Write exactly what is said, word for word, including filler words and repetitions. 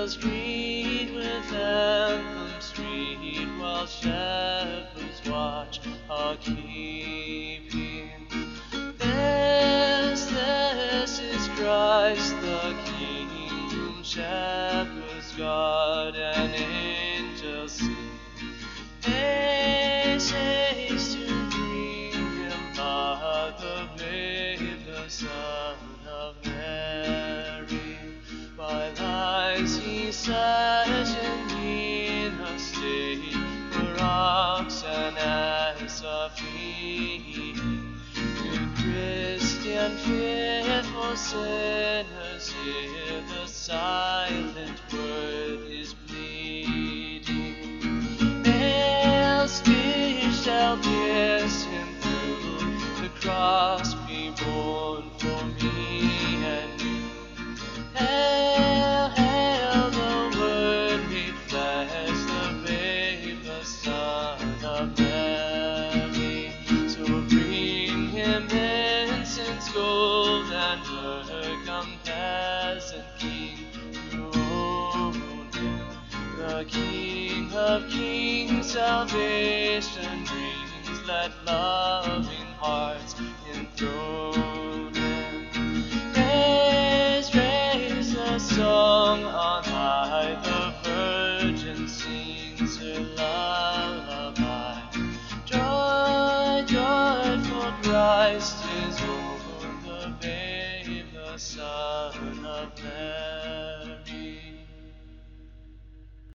Angels greet with anthems sweet, while shepherds watch are keeping. This, this is Christ the King, whom shepherds guard and angels sing. Haste, haste to bring him, not the babe, the Son of Mary. By lies he sat in a state, for ox and ass are feeding. Good Christian, fearful sinners, hear the silent word is pleading. Nails pierced shall pierce him through, the cross be borne for me and you. Hail, hail, the Word made flesh, the babe, the Son of Mary. So bring him incense, gold, and myrrh, come peasant king, to own him. The King of kings, salvation brings, let loving hearts enthrone him. Raise, raise a song